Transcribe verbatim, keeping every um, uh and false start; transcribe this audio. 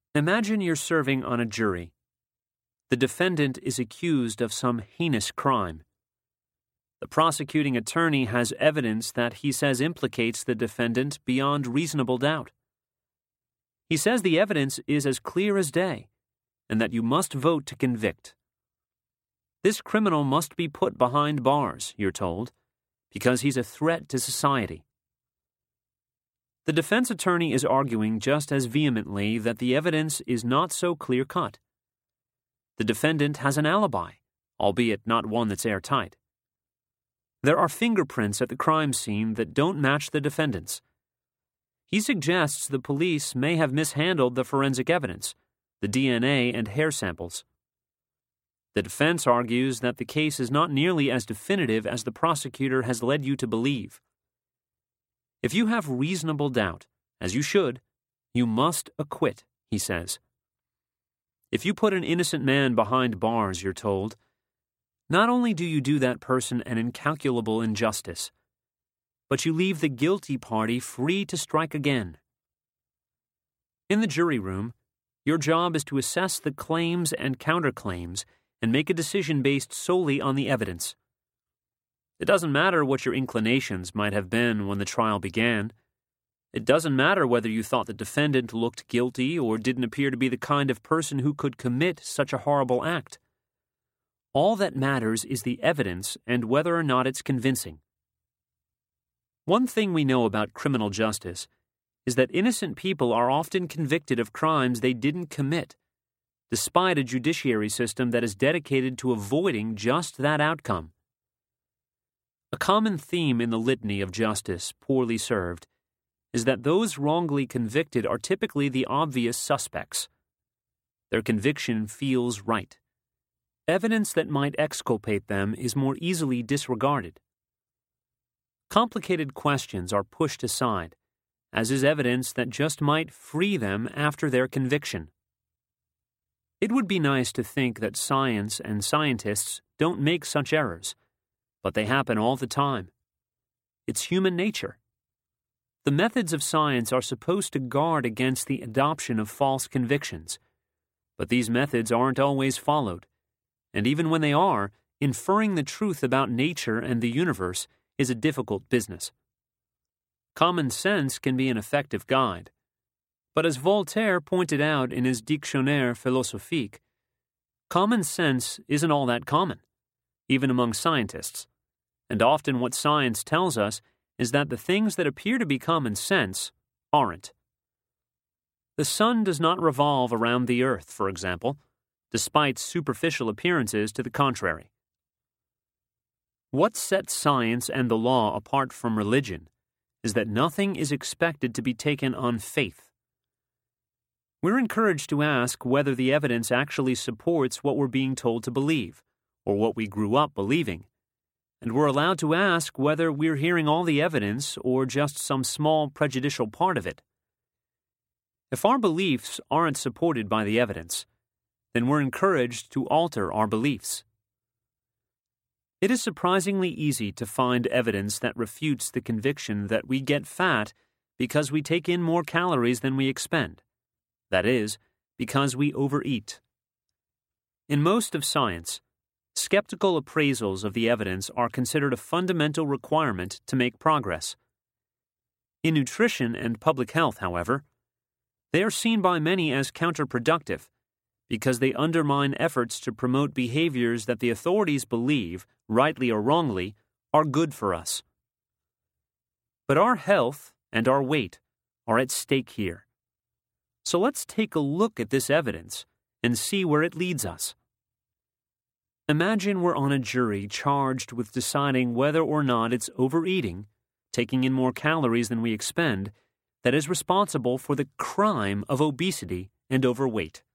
Imagine you're serving on a jury. The defendant is accused of some heinous crime. The prosecuting attorney has evidence that he says implicates the defendant beyond reasonable doubt. He says the evidence is as clear as day, and that you must vote to convict. This criminal must be put behind bars, you're told, because he's a threat to society. The defense attorney is arguing just as vehemently that the evidence is not so clear-cut. The defendant has an alibi, albeit not one that's airtight. There are fingerprints at the crime scene that don't match the defendant's. He suggests the police may have mishandled the forensic evidence, the D N A and hair samples. The defense argues that the case is not nearly as definitive as the prosecutor has led you to believe. If you have reasonable doubt, as you should, you must acquit, he says. If you put an innocent man behind bars, you're told, not only do you do that person an incalculable injustice, but you leave the guilty party free to strike again. In the jury room, your job is to assess the claims and counterclaims and make a decision based solely on the evidence. It doesn't matter what your inclinations might have been when the trial began. It doesn't matter whether you thought the defendant looked guilty or didn't appear to be the kind of person who could commit such a horrible act. All that matters is the evidence and whether or not it's convincing. One thing we know about criminal justice is that innocent people are often convicted of crimes they didn't commit, despite a judiciary system that is dedicated to avoiding just that outcome. A common theme in the litany of justice poorly served is that those wrongly convicted are typically the obvious suspects. Their conviction feels right. Evidence that might exculpate them is more easily disregarded. Complicated questions are pushed aside, as is evidence that just might free them after their conviction. It would be nice to think that science and scientists don't make such errors, but they happen all the time. It's human nature. The methods of science are supposed to guard against the adoption of false convictions, but these methods aren't always followed, and even when they are, inferring the truth about nature and the universe is a difficult business. Common sense can be an effective guide, but as Voltaire pointed out in his Dictionnaire philosophique, common sense isn't all that common, even among scientists, and often what science tells us is that the things that appear to be common sense aren't. The sun does not revolve around the earth, for example, despite superficial appearances to the contrary. What sets science and the law apart from religion is that nothing is expected to be taken on faith. We're encouraged to ask whether the evidence actually supports what we're being told to believe, or what we grew up believing, and we're allowed to ask whether we're hearing all the evidence or just some small prejudicial part of it. If our beliefs aren't supported by the evidence, then we're encouraged to alter our beliefs. It is surprisingly easy to find evidence that refutes the conviction that we get fat because we take in more calories than we expend. That is, because we overeat. In most of science, skeptical appraisals of the evidence are considered a fundamental requirement to make progress. In nutrition and public health, however, they are seen by many as counterproductive because they undermine efforts to promote behaviors that the authorities believe, rightly or wrongly, are good for us. But our health and our weight are at stake here. So let's take a look at this evidence and see where it leads us. Imagine we're on a jury charged with deciding whether or not it's overeating, taking in more calories than we expend, that is responsible for the crime of obesity and overweight.